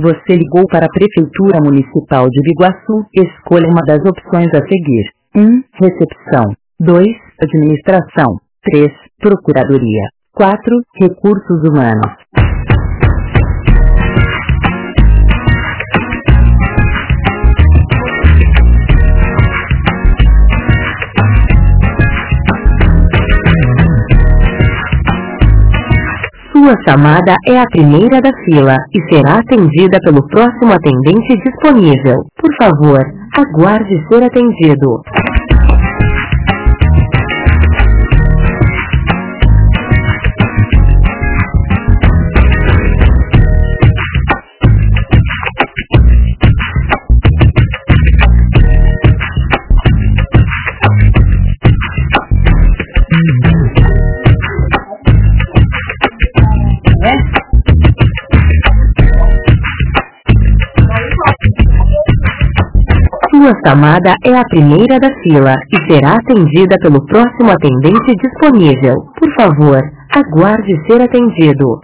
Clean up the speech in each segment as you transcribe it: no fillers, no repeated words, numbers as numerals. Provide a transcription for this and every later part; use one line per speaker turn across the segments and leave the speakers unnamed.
Você ligou para a Prefeitura Municipal de Biguaçu. Escolha uma das opções a seguir. 1. Recepção. 2. Administração. 3. Procuradoria. 4. Recursos Humanos. Sua chamada é a primeira da fila e será atendida pelo próximo atendente disponível. Por favor, aguarde ser atendido. Sua chamada é a primeira da fila e será atendida pelo próximo atendente disponível. Por favor, aguarde ser atendido.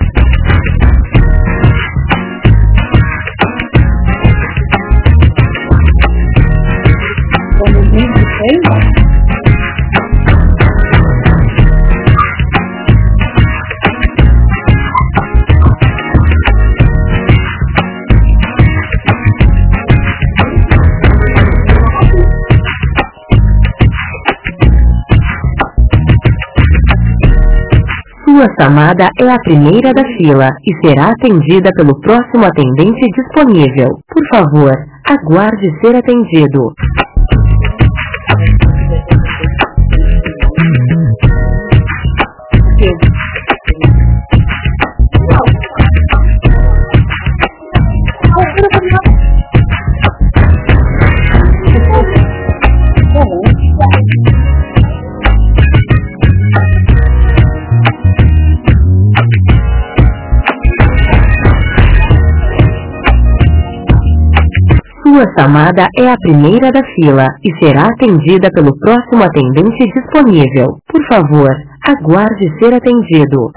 Sua chamada é a primeira da fila e será atendida pelo próximo atendente disponível. Por favor, aguarde ser atendido. Sua chamada é a primeira da fila e será atendida pelo próximo atendente disponível. Por favor, aguarde ser atendido.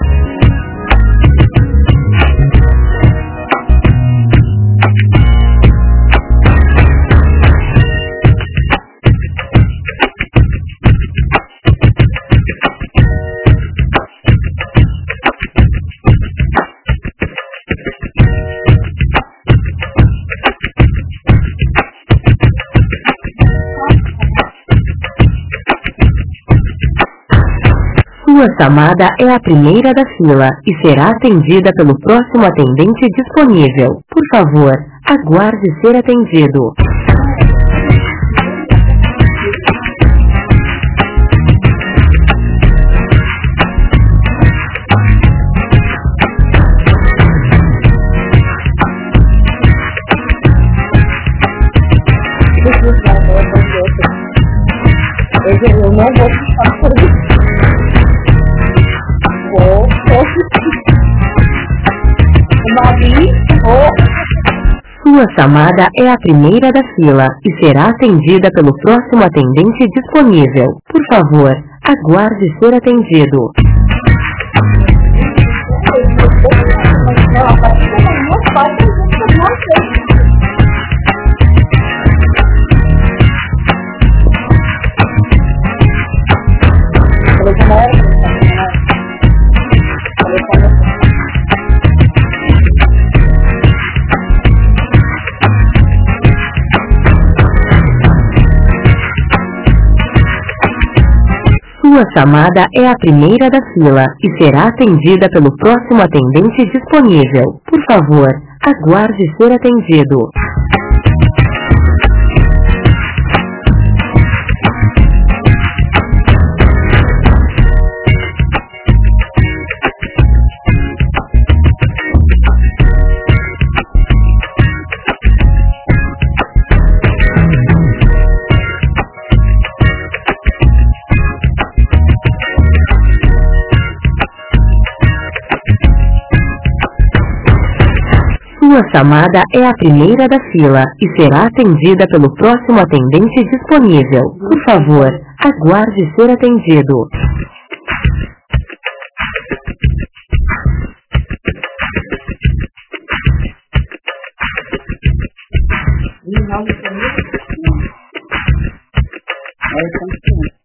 Sua chamada é a primeira da fila e será atendida pelo próximo atendente disponível. Por favor, aguarde ser atendido.
Eu não vou ficar por isso.
Sua chamada é a primeira da fila e será atendida pelo próximo atendente disponível. Por favor, aguarde ser atendido. Sua chamada é a primeira da fila e será atendida pelo próximo atendente disponível. Por favor, aguarde ser atendido. Sua chamada é a primeira da fila e será atendida pelo próximo atendente disponível. Por favor, aguarde ser atendido.
Não. É,